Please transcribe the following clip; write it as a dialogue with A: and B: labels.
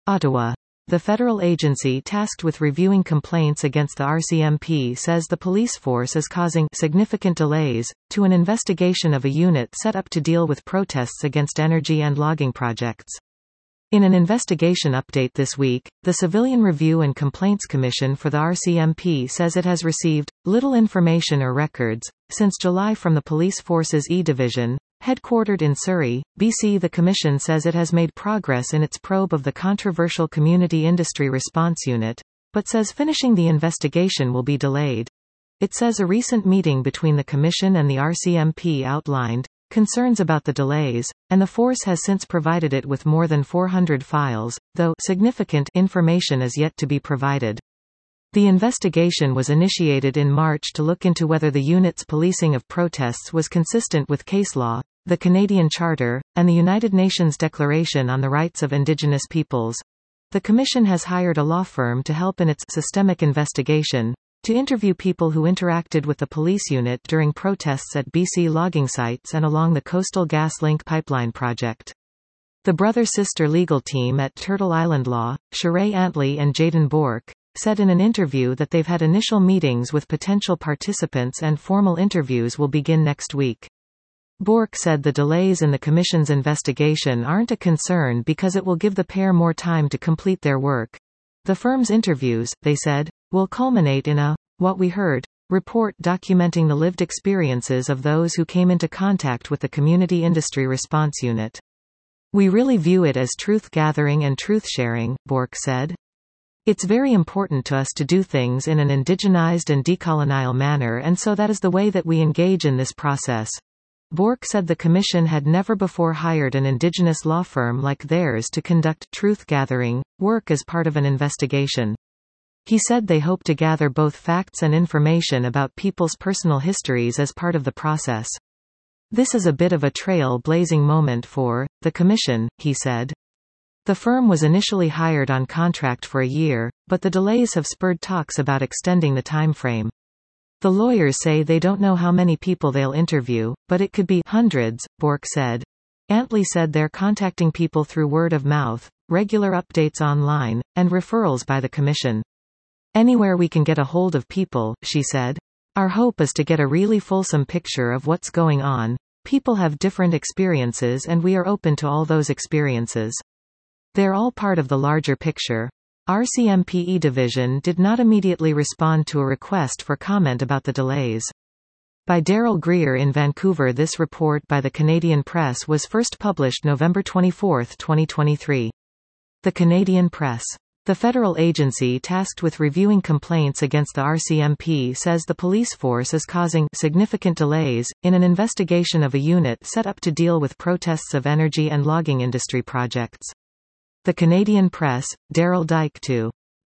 A: Ottawa. The federal agency tasked with reviewing complaints against the RCMP says the police force is causing significant delays to an investigation of a unit set up to deal with protests against energy and logging projects. In an investigation update this week, the Civilian Review and Complaints Commission for the RCMP says it has received little information or records since July from the police force's E-Division, headquartered in Surrey, BC. The Commission says it has made progress in its probe of the controversial Community Industry Response Unit, but says finishing the investigation will be delayed. It says a recent meeting between the Commission and the RCMP outlined concerns about the delays, and the force has since provided it with more than 400 files, though significant information is yet to be provided. The investigation was initiated in March to look into whether the unit's policing of protests was consistent with case law, the Canadian Charter, and the United Nations Declaration on the Rights of Indigenous Peoples. The Commission has hired a law firm to help in its systemic investigation, to interview people who interacted with the police unit during protests at BC logging sites and along the Coastal GasLink pipeline project. The brother-sister legal team at Turtle Island Law, Sheree Antley and Jaden Bork, said in an interview that they've had initial meetings with potential participants and formal interviews will begin next week. Bork said the delays in the Commission's investigation aren't a concern because it will give the pair more time to complete their work. The firm's interviews, they said, will culminate in a "what we heard" report documenting the lived experiences of those who came into contact with the Community Industry Response Unit. "We really view it as truth-gathering and truth-sharing," Bork said. "It's very important to us to do things in an indigenized and decolonial manner, and so that is the way that we engage in this process." Bork said the Commission had never before hired an Indigenous law firm like theirs to conduct truth-gathering work as part of an investigation. He said they hope to gather both facts and information about people's personal histories as part of the process. "This is a bit of a trail-blazing moment for the Commission," he said. The firm was initially hired on contract for a year, but the delays have spurred talks about extending the timeframe. The lawyers say they don't know how many people they'll interview, but it could be hundreds, Bork said. Antley said they're contacting people through word of mouth, regular updates online, and referrals by the Commission. "Anywhere we can get a hold of people," she said. "Our hope is to get a really fulsome picture of what's going on. People have different experiences and we are open to all those experiences. They're all part of the larger picture." RCMP Division did not immediately respond to a request for comment about the delays. By Daryl Greer in Vancouver. This report by the Canadian Press was first published November 24, 2023. The Canadian Press. The federal agency tasked with reviewing complaints against the RCMP says the police force is causing significant delays in an investigation of a unit set up to deal with protests of energy and logging industry projects. The Canadian Press, Daryl Dyke 2.